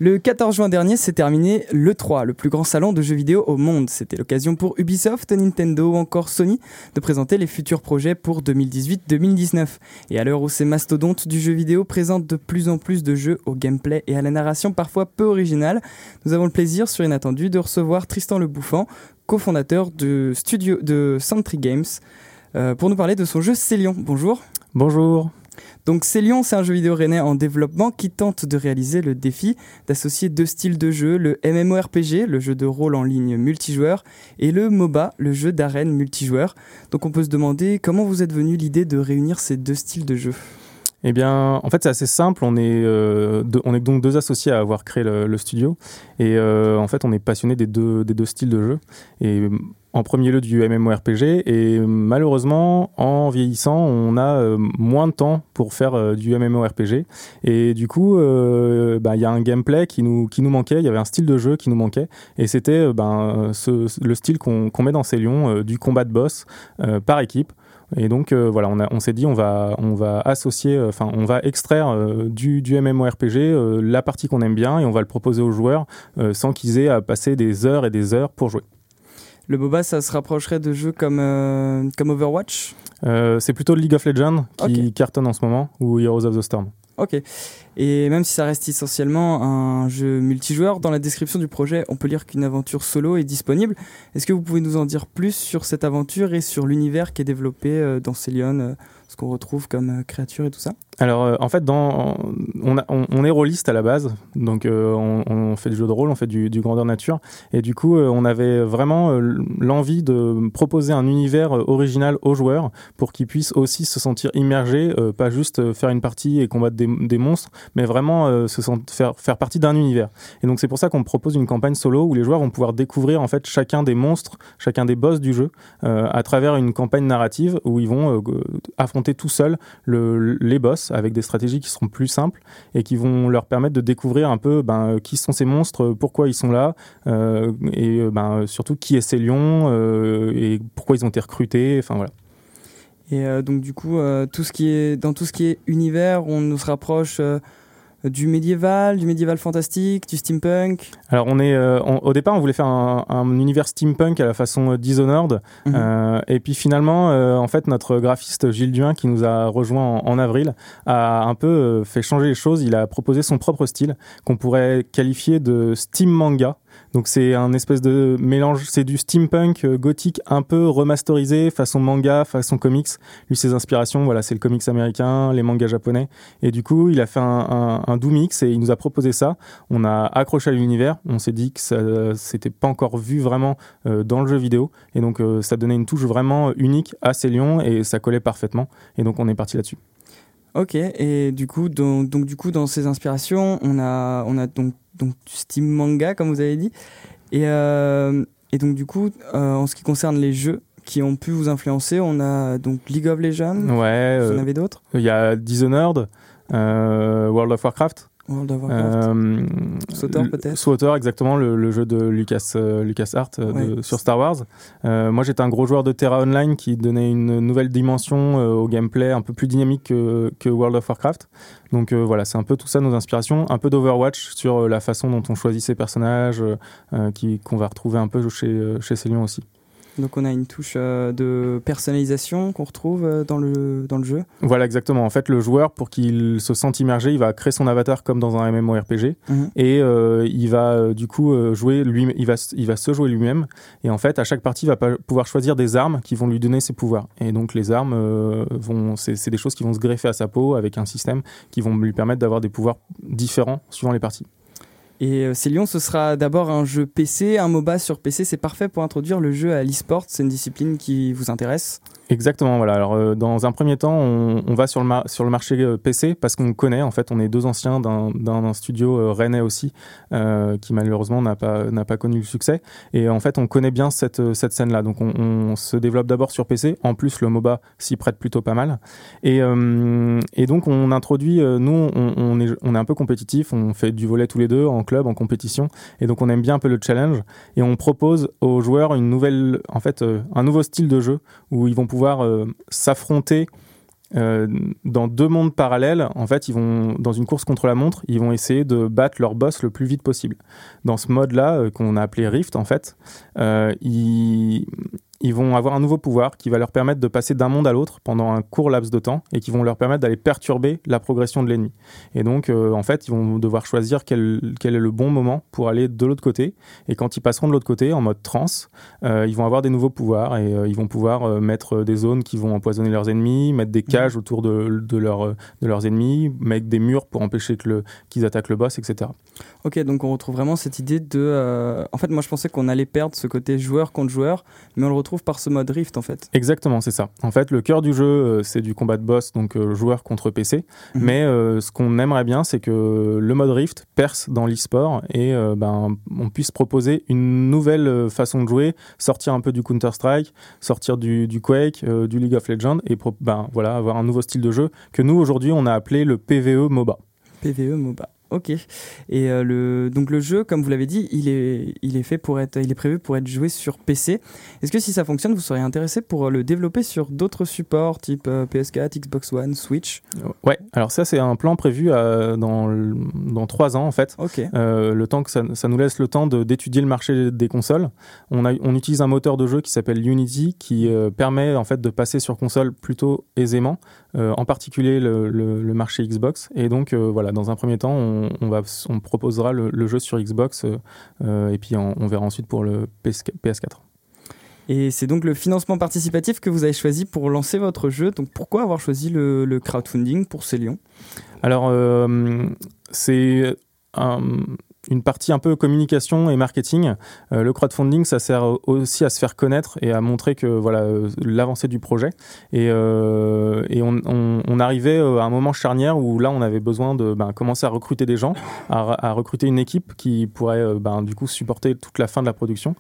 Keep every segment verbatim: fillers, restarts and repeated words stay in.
Le quatorze juin dernier s'est terminé l'E trois, le plus grand salon de jeux vidéo au monde. C'était l'occasion pour Ubisoft, Nintendo ou encore Sony de présenter les futurs projets pour deux mille dix-huit deux mille dix-neuf. Et à l'heure où ces mastodontes du jeu vidéo présentent de plus en plus de jeux au gameplay et à la narration parfois peu originale, nous avons le plaisir sur Inattendu de recevoir Tristan Le Bouffant, cofondateur de, studio, de Sentry Games, euh, pour nous parler de son jeu Célion. Bonjour. Bonjour. Donc Célion, c'est un jeu vidéo rennais en développement qui tente de réaliser le défi d'associer deux styles de jeu, le MMORPG, le jeu de rôle en ligne multijoueur, et le MOBA, le jeu d'arène multijoueur. Donc on peut se demander comment vous êtes venu l'idée de réunir ces deux styles de jeu. Eh bien, en fait, c'est assez simple. On est, euh, deux, on est donc deux associés à avoir créé le, le studio. Et euh, en fait, on est passionnés des deux, des deux styles de jeu. Et en premier lieu du MMORPG. Et malheureusement, en vieillissant, on a euh, moins de temps pour faire euh, du MMORPG. Et du coup, euh, bah, y a un gameplay qui nous, qui nous manquait. Il y avait un style de jeu qui nous manquait. Et c'était euh, ben, ce, le style qu'on, qu'on met dans Célion, euh, du combat de boss euh, par équipe. Et donc euh, voilà, on, a, on s'est dit on va, on va associer, enfin euh, on va extraire euh, du, du MMORPG euh, la partie qu'on aime bien et on va le proposer aux joueurs euh, sans qu'ils aient à passer des heures et des heures pour jouer. Le MOBA, ça se rapprocherait de jeux comme, euh, comme Overwatch ? euh, C'est plutôt League of Legends qui okay. cartonne en ce moment, ou Heroes of the Storm. Ok. Et même si ça reste essentiellement un jeu multijoueur, dans la description du projet, on peut lire qu'une aventure solo est disponible. Est-ce que vous pouvez nous en dire plus sur cette aventure et sur l'univers qui est développé dans Célion, ce qu'on retrouve comme créature et tout ça ? Alors euh, en fait, dans, on, a, on, on est rôliste à la base, donc euh, on, on fait du jeu de rôle, on fait du, du grandeur nature, et du coup euh, on avait vraiment euh, l'envie de proposer un univers euh, original aux joueurs pour qu'ils puissent aussi se sentir immergés, euh, pas juste euh, faire une partie et combattre des, des monstres, mais vraiment euh, se sent, faire, faire partie d'un univers. Et donc c'est pour ça qu'on propose une campagne solo où les joueurs vont pouvoir découvrir en fait chacun des monstres, chacun des boss du jeu, euh, à travers une campagne narrative où ils vont euh, affronter tout seuls le, les boss avec des stratégies qui seront plus simples et qui vont leur permettre de découvrir un peu ben, qui sont ces monstres, pourquoi ils sont là, euh, et ben, surtout qui est Célion euh, et pourquoi ils ont été recrutés, enfin voilà. Et euh, donc du coup, euh, tout ce qui est, dans tout ce qui est univers, on nous se rapproche euh, du médiéval, du médiéval fantastique, du steampunk. Alors on est, euh, on, au départ on voulait faire un, un univers steampunk à la façon Dishonored, mmh. euh, et puis finalement euh, en fait notre graphiste Gilles Duin qui nous a rejoint en, en avril a un peu euh, fait changer les choses. Il a proposé son propre style qu'on pourrait qualifier de steam manga. Donc c'est un espèce de mélange, c'est du steampunk euh, gothique un peu remasterisé, façon manga, façon comics. Lui, ses inspirations, voilà, c'est le comics américain, les mangas japonais. Et du coup, il a fait un, un, un doux mix et il nous a proposé ça. On a accroché à l'univers, on s'est dit que ça c'était pas encore vu vraiment euh, dans le jeu vidéo. Et donc euh, ça donnait une touche vraiment unique à Célion et ça collait parfaitement. Et donc on est parti là-dessus. Ok, et du coup, donc, donc du coup, dans ces inspirations, on a, on a donc, donc du steam manga, comme vous avez dit, et, euh, et donc du coup, euh, en ce qui concerne les jeux qui ont pu vous influencer, on a donc League of Legends. Ouais. Vous euh, en avez d'autres ? Il y a Dishonored, euh, World of Warcraft. World of Warcraft. Euh, Sauteur peut-être. Sauteur, exactement, le, le jeu de Lucas, euh, LucasArts euh, ouais. de, sur Star Wars. Euh, moi, j'étais un gros joueur de Terra Online qui donnait une nouvelle dimension euh, au gameplay un peu plus dynamique que, que World of Warcraft. Donc euh, voilà, c'est un peu tout ça nos inspirations. Un peu d'Overwatch sur euh, la façon dont on choisit ses personnages, euh, qui, qu'on va retrouver un peu chez, euh, chez Célion aussi. Donc on a une touche euh, de personnalisation qu'on retrouve euh, dans le, dans le jeu. Voilà, exactement. En fait, le joueur, pour qu'il se sente immergé, il va créer son avatar comme dans un MMORPG. Mmh. Et euh, il va euh, du coup euh, jouer lui, il va, il va se jouer lui-même. Et en fait, à chaque partie, il va pa- pouvoir choisir des armes qui vont lui donner ses pouvoirs. Et donc les armes, euh, vont, c'est, c'est des choses qui vont se greffer à sa peau avec un système qui vont lui permettre d'avoir des pouvoirs différents suivant les parties. Et euh, Célion, ce sera d'abord un jeu P C, un MOBA sur P C. C'est parfait pour introduire le jeu à l'e-sport. C'est une discipline qui vous intéresse ? Exactement, voilà. Alors, euh, dans un premier temps, on, on va sur le, mar- sur le marché euh, P C parce qu'on connaît, en fait, on est deux anciens d'un, d'un, d'un studio euh, rennais aussi, euh, qui malheureusement n'a pas, n'a pas connu le succès. Et en fait, on connaît bien cette, cette scène-là. Donc, on, on se développe d'abord sur P C. En plus, le MOBA s'y prête plutôt pas mal. Et, euh, et donc, on introduit, euh, nous, on, on, est, on est un peu compétitif. On fait du volley tous les deux en club, en compétition. Et donc, on aime bien un peu le challenge. Et on propose aux joueurs une nouvelle, en fait, euh, un nouveau style de jeu où ils vont pouvoir euh, s'affronter euh, dans deux mondes parallèles, en fait, ils vont, dans une course contre la montre, ils vont essayer de battre leur boss le plus vite possible. Dans ce mode-là, euh, qu'on a appelé Rift, en fait, euh, ils... ils vont avoir un nouveau pouvoir qui va leur permettre de passer d'un monde à l'autre pendant un court laps de temps et qui vont leur permettre d'aller perturber la progression de l'ennemi. Et donc, euh, en fait, ils vont devoir choisir quel, quel est le bon moment pour aller de l'autre côté. Et quand ils passeront de l'autre côté, en mode trance, euh, ils vont avoir des nouveaux pouvoirs et euh, ils vont pouvoir euh, mettre des zones qui vont empoisonner leurs ennemis, mettre des cages autour de, de, leur, de leurs ennemis, mettre des murs pour empêcher que le, qu'ils attaquent le boss, et cetera. Ok, donc on retrouve vraiment cette idée de... Euh... En fait, moi, je pensais qu'on allait perdre ce côté joueur contre joueur, mais on le retrouve par ce mode Rift, en fait. Exactement, c'est ça. En fait, le cœur du jeu, euh, c'est du combat de boss, donc euh, joueur contre P C. Mm-hmm. Mais euh, ce qu'on aimerait bien, c'est que le mode Rift perce dans l'e-sport et euh, ben, on puisse proposer une nouvelle façon de jouer, sortir un peu du Counter-Strike, sortir du, du Quake, euh, du League of Legends et pro- ben, voilà, avoir un nouveau style de jeu que nous, aujourd'hui, on a appelé le P V E MOBA. P V E MOBA. Ok. Et euh, le donc le jeu, comme vous l'avez dit, il est il est fait pour être, il est prévu pour être joué sur P C. Est-ce que si ça fonctionne, vous seriez intéressé pour le développer sur d'autres supports, type euh, P S quatre, Xbox One, Switch? Ouais. Alors ça, c'est un plan prévu à, dans dans trois ans en fait. Ok. Euh, le temps que ça, ça nous laisse le temps de, d'étudier le marché des consoles. On a on utilise un moteur de jeu qui s'appelle Unity qui euh, permet en fait de passer sur console plutôt aisément. Euh, en particulier le, le, le marché Xbox. Et donc, euh, voilà, dans un premier temps, on, on, va, on proposera le, le jeu sur Xbox euh, euh, et puis on, on verra ensuite pour le P S quatre. Et c'est donc le financement participatif que vous avez choisi pour lancer votre jeu. Donc, pourquoi avoir choisi le, le crowdfunding pour Célion ? Alors, euh, c'est un... une partie un peu communication et marketing. Euh, le crowdfunding, ça sert aussi à se faire connaître et à montrer que voilà euh, l'avancée du projet. Et, euh, et on, on, on arrivait à un moment charnière où là, on avait besoin de ben, commencer à recruter des gens, à, à recruter une équipe qui pourrait ben, du coup supporter toute la fin de la production.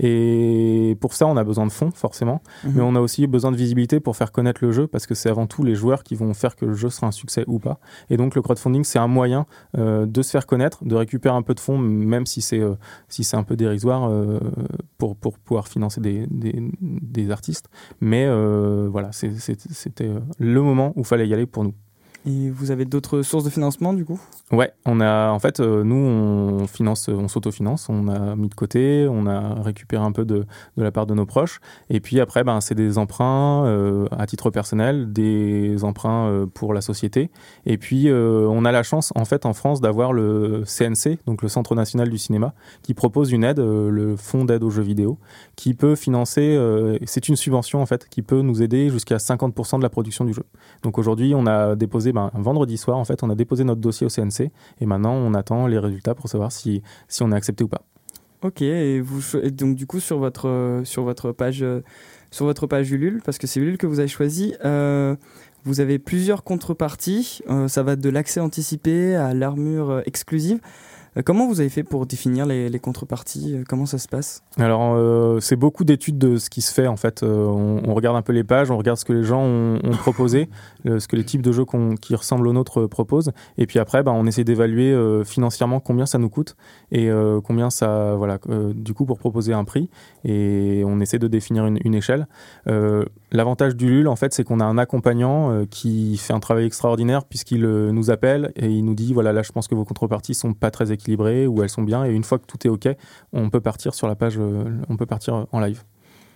Et pour ça, on a besoin de fonds, forcément. Mmh. Mais on a aussi besoin de visibilité pour faire connaître le jeu parce que c'est avant tout les joueurs qui vont faire que le jeu sera un succès ou pas. Et donc, le crowdfunding, c'est un moyen euh, de se faire connaître, de récupérer un peu de fonds, même si c'est, euh, si c'est un peu dérisoire euh, pour, pour pouvoir financer des, des, des artistes. Mais euh, voilà, c'est, c'est, c'était le moment où il fallait y aller pour nous. Et vous avez d'autres sources de financement du coup ? Ouais, on a en fait euh, nous on finance, on s'autofinance, on a mis de côté, on a récupéré un peu de, de la part de nos proches, et puis après ben c'est des emprunts euh, à titre personnel, des emprunts euh, pour la société, et puis euh, on a la chance en fait en France d'avoir le C N C, donc le Centre national du cinéma, qui propose une aide, euh, le fonds d'aide aux jeux vidéo, qui peut financer, euh, c'est une subvention en fait, qui peut nous aider jusqu'à cinquante pour cent de la production du jeu. Donc aujourd'hui on a déposé ben, un vendredi soir en fait, on a déposé notre dossier au C N C. Et maintenant, on attend les résultats pour savoir si, si on est accepté ou pas. Ok, et, vous, et donc du coup, sur votre, euh, sur, votre page, euh, sur votre page Ulule, parce que c'est Ulule que vous avez choisi, euh, vous avez plusieurs contreparties. Euh, ça va de l'accès anticipé à l'armure euh, exclusive. Euh, comment vous avez fait pour définir les, les contreparties ? Comment ça se passe ? Alors, euh, c'est beaucoup d'études de ce qui se fait, en fait. Euh, on, on regarde un peu les pages, on regarde ce que les gens ont, ont proposé, le, ce que les types de jeux qu'on, qui ressemblent aux nôtres euh, proposent. Et puis après, bah, on essaie d'évaluer euh, financièrement combien ça nous coûte et euh, combien ça... Voilà, euh, du coup, pour proposer un prix. Et on essaie de définir une, une échelle. Euh, l'avantage d'Ulule, en fait, c'est qu'on a un accompagnant euh, qui fait un travail extraordinaire puisqu'il euh, nous appelle et il nous dit, voilà, là, je pense que vos contreparties sont pas très équilibrées ou elles sont bien. Et une fois que tout est OK, on peut partir sur la page... on peut partir en live.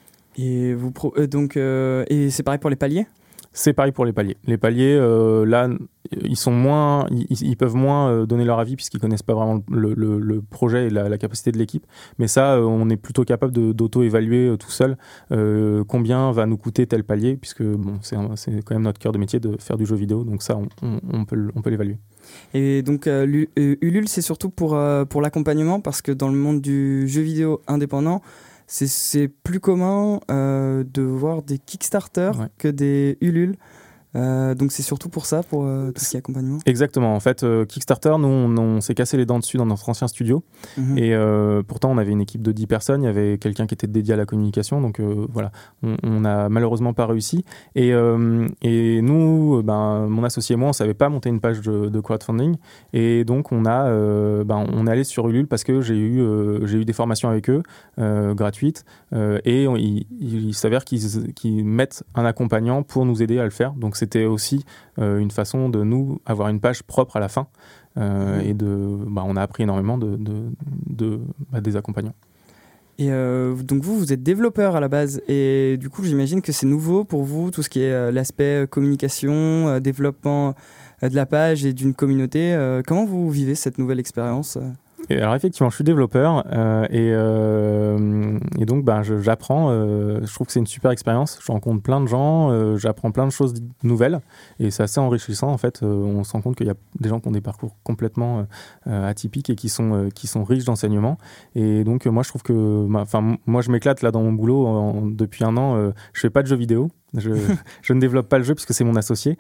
Et, vous pro- euh, donc, euh, et c'est pareil pour les paliers ? C'est pareil pour les paliers. Les paliers, euh, là, ils sont moins, ils, ils peuvent moins euh, donner leur avis puisqu'ils connaissent pas vraiment le, le, le projet et la, la capacité de l'équipe. Mais ça, euh, on est plutôt capable de, d'auto-évaluer euh, tout seul euh, combien va nous coûter tel palier, puisque bon, c'est, un, c'est quand même notre cœur de métier de faire du jeu vidéo. Donc ça, on, on, on peut, on peut l'évaluer. Et donc euh, Ulule, c'est surtout pour, euh, pour l'accompagnement, parce que dans le monde du jeu vidéo indépendant, c'est, c'est plus commun euh, de voir des Kickstarter ouais. que des Ulule. Euh, donc c'est surtout pour ça, pour euh, tout ce qui est accompagnement. Exactement. En fait, euh, Kickstarter, nous, on, on s'est cassé les dents dessus dans notre ancien studio. Mmh. Et euh, pourtant, on avait une équipe de dix personnes. Il y avait quelqu'un qui était dédié à la communication. Donc euh, voilà, on n'a malheureusement pas réussi. Et, euh, et nous, ben, mon associé et moi, on ne savait pas monter une page de, de crowdfunding. Et donc, on, a, euh, ben, on est allé sur Ulule parce que j'ai eu, euh, j'ai eu des formations avec eux, euh, gratuites. Euh, et on, il, il s'avère qu'ils, qu'ils mettent un accompagnant pour nous aider à le faire. Donc, c'était aussi euh, une façon de nous avoir une page propre à la fin. Euh, mmh. Et de, bah, on a appris énormément de, de, de, bah, des accompagnants. Et euh, donc vous, vous êtes développeur à la base, et du coup j'imagine que c'est nouveau pour vous, tout ce qui est euh, l'aspect communication, euh, développement euh, de la page et d'une communauté. Euh, comment vous vivez cette nouvelle expérience ? Et alors effectivement, je suis développeur euh, et, euh, et donc ben, je, j'apprends, euh, je trouve que c'est une super expérience, je rencontre plein de gens, euh, j'apprends plein de choses nouvelles et c'est assez enrichissant en fait, euh, on se rend compte qu'il y a des gens qui ont des parcours complètement euh, atypiques et qui sont, euh, qui sont riches d'enseignements et donc euh, moi je trouve que, enfin moi je m'éclate là dans mon boulot en, depuis un an, euh, je fais pas de jeux vidéo. Je, je ne développe pas le jeu puisque c'est mon associé.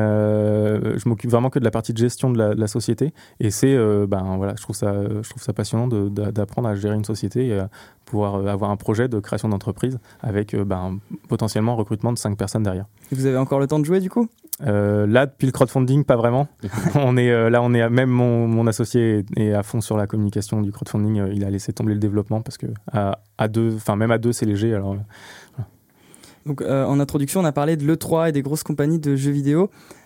Euh, je m'occupe vraiment que de la partie de gestion de la, de la société. Et c'est, euh, ben voilà, je trouve ça, je trouve ça passionnant de, de, d'apprendre à gérer une société et à pouvoir avoir un projet de création d'entreprise avec ben, potentiellement un recrutement de cinq personnes derrière. Et vous avez encore le temps de jouer du coup ? Euh, là, depuis le crowdfunding, pas vraiment. on est euh, là, on est à, même mon, mon associé est à fond sur la communication du crowdfunding. Euh, il a laissé tomber le développement parce que à, à deux, enfin même à deux, c'est léger. Alors. Euh, Donc, euh, en introduction, on a parlé de l'E trois et des grosses compagnies de jeux vidéo.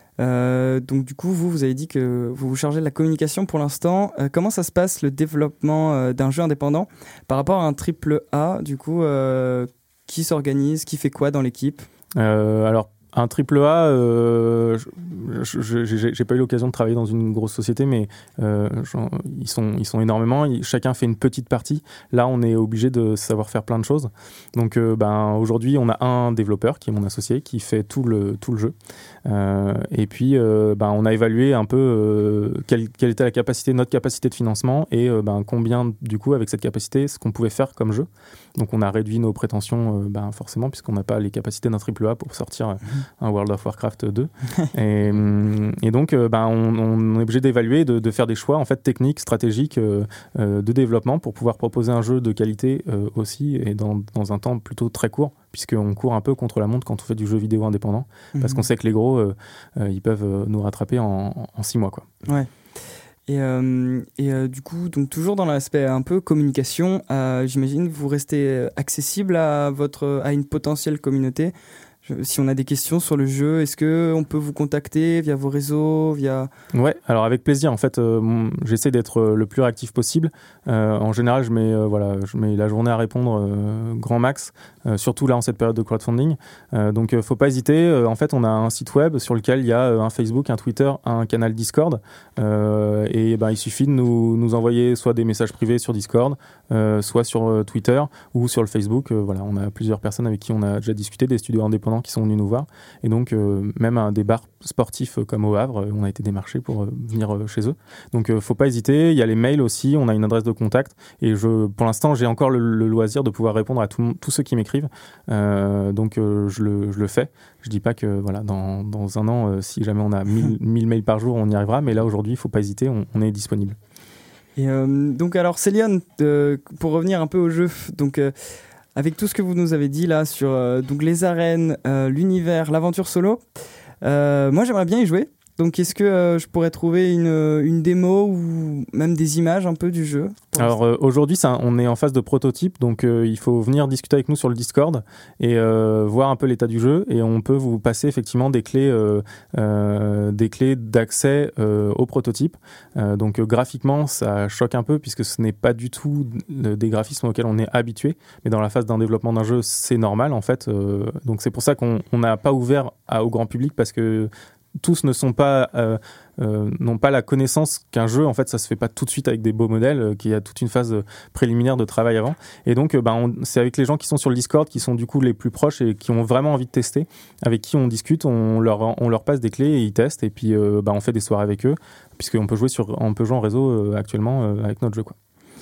Euh, donc, du coup, vous, vous avez dit que vous vous chargez de la communication pour l'instant. Euh, comment ça se passe, le développement euh, d'un jeu indépendant par rapport à un triple A ? Du coup, euh, qui s'organise ? Qui fait quoi dans l'équipe ? euh, Alors, un triple A, euh, je, je, j'ai, j'ai pas eu l'occasion de travailler dans une grosse société, mais euh, ils, sont, ils sont énormément. Ils, chacun fait une petite partie. Là, on est obligé de savoir faire plein de choses. Donc, euh, ben, aujourd'hui, on a un développeur qui est mon associé, qui fait tout le, tout le jeu. Euh, et puis, euh, ben, on a évalué un peu euh, quelle, quelle était la capacité, notre capacité de financement et euh, ben, combien, du coup, avec cette capacité, ce qu'on pouvait faire comme jeu. Donc, on a réduit nos prétentions, euh, ben, forcément, puisqu'on n'a pas les capacités d'un triple A pour sortir euh, un World of Warcraft deux. et, et donc, euh, ben, on, on est obligé d'évaluer, de, de faire des choix en fait, techniques, stratégiques euh, euh, de développement pour pouvoir proposer un jeu de qualité euh, aussi et dans, dans un temps plutôt très court, puisqu'on court un peu contre la montre quand on fait du jeu vidéo indépendant, mmh. parce qu'on sait que les gros, euh, euh, ils peuvent euh, nous rattraper en, en six mois. Quoi. Ouais. Et, euh, et euh, du coup, donc toujours dans l'aspect un peu communication, euh, j'imagine vous restez accessible à, votre, à une potentielle communauté. Je, si on a des questions sur le jeu, est-ce qu'on peut vous contacter via vos réseaux via... Ouais, alors avec plaisir. En fait, euh, mon, j'essaie d'être le plus réactif possible. Euh, en général, je mets, euh, voilà, je mets la journée à répondre euh, grand max, euh, surtout là en cette période de crowdfunding. Euh, donc, il ne faut pas hésiter. Euh, en fait, on a un site web sur lequel il y a un Facebook, un Twitter, un canal Discord. Euh, et ben, il suffit de nous, nous envoyer soit des messages privés sur Discord, euh, soit sur euh, Twitter ou sur le Facebook. Euh, voilà, on a plusieurs personnes avec qui on a déjà discuté, des studios indépendants qui sont venus nous voir et donc euh, même à des bars sportifs comme au Havre, on a été démarchés pour euh, venir euh, chez eux. Donc euh, faut pas hésiter, il y a les mails aussi, on a une adresse de contact et je, pour l'instant j'ai encore le, le loisir de pouvoir répondre à tous ceux qui m'écrivent, euh, donc euh, je, le, je le fais. Je dis pas que voilà, dans, dans un an, euh, si jamais on a mille mails par jour, on y arrivera, mais là aujourd'hui il faut pas hésiter, on, on est disponible. Et euh, donc alors Céliane, euh, pour revenir un peu au jeu, donc euh, avec tout ce que vous nous avez dit là sur euh, donc les arènes, euh, l'univers, l'aventure solo, euh, moi j'aimerais bien y jouer. Donc est-ce que euh, je pourrais trouver une, une démo ou même des images un peu du jeu ? Alors euh, aujourd'hui, ça, on est en phase de prototype, donc euh, il faut venir discuter avec nous sur le Discord et euh, voir un peu l'état du jeu et on peut vous passer effectivement des clés, euh, euh, des clés d'accès euh, au prototype. Euh, donc euh, graphiquement, ça choque un peu puisque ce n'est pas du tout des graphismes auxquels on est habitué, mais dans la phase d'un développement d'un jeu, c'est normal en fait. Euh, donc c'est pour ça qu'on n'a pas ouvert à, au grand public parce que tous ne sont pas euh, euh, n'ont pas la connaissance qu'un jeu en fait ça se fait pas tout de suite avec des beaux modèles, euh, qu'il y a toute une phase préliminaire de travail avant et donc euh, bah, on, c'est avec les gens qui sont sur le Discord qui sont du coup les plus proches et qui ont vraiment envie de tester, avec qui on discute, on leur, on leur passe des clés et ils testent et puis euh, bah, on fait des soirées avec eux puisqu'on peut jouer sur, on peut jouer en réseau euh, actuellement euh, avec notre jeu quoi.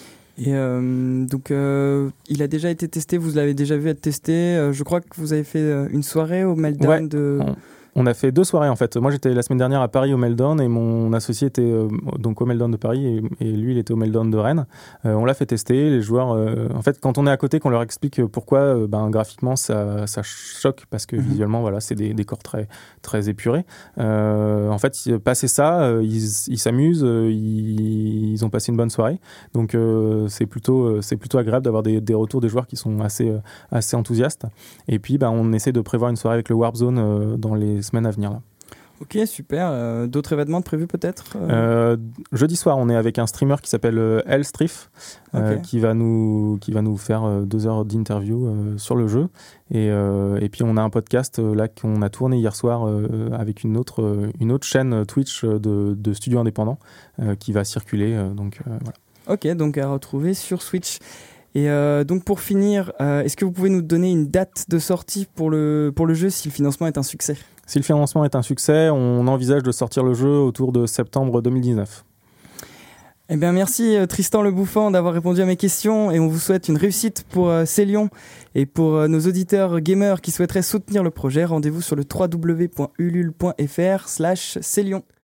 Et euh, donc euh, il a déjà été testé, vous l'avez déjà vu être testé, euh, je crois que vous avez fait euh, une soirée au Meltdown ouais, de... On... On a fait deux soirées en fait. Moi j'étais la semaine dernière à Paris au Meltdown et mon associé était euh, donc au Meltdown de Paris et, et lui il était au Meltdown de Rennes. Euh, on l'a fait tester, les joueurs. Euh, en fait quand on est à côté, qu'on leur explique pourquoi, euh, ben graphiquement ça, ça choque parce que mm-hmm. visuellement voilà c'est des décors très très épurés. Euh, en fait passer ça, euh, ils, ils s'amusent, euh, ils, ils ont passé une bonne soirée. Donc euh, c'est plutôt euh, c'est plutôt agréable d'avoir des, des retours des joueurs qui sont assez euh, assez enthousiastes. Et puis ben on essaie de prévoir une soirée avec le Warp Zone euh, dans les semaines à venir là. Ok, super. Euh, d'autres événements prévus peut-être euh... Euh, Jeudi soir, on est avec un streamer qui s'appelle euh, Elstrif, euh, okay. qui va nous qui va nous faire euh, deux heures d'interview euh, sur le jeu. Et, euh, et puis on a un podcast euh, là qu'on a tourné hier soir euh, avec une autre euh, une autre chaîne Twitch de, de studios indépendants euh, qui va circuler. Euh, donc euh, voilà. Ok, donc à retrouver sur Switch. Et euh, donc pour finir, euh, est-ce que vous pouvez nous donner une date de sortie pour le, pour le jeu si le financement est un succès ? Si le financement est un succès, on envisage de sortir le jeu autour de septembre deux mille dix-neuf. Eh bien merci Tristan Le Bouffant d'avoir répondu à mes questions et on vous souhaite une réussite pour euh, Célion. Et pour euh, nos auditeurs gamers qui souhaiteraient soutenir le projet, rendez-vous sur le w w w point ulule point f r slash Célion.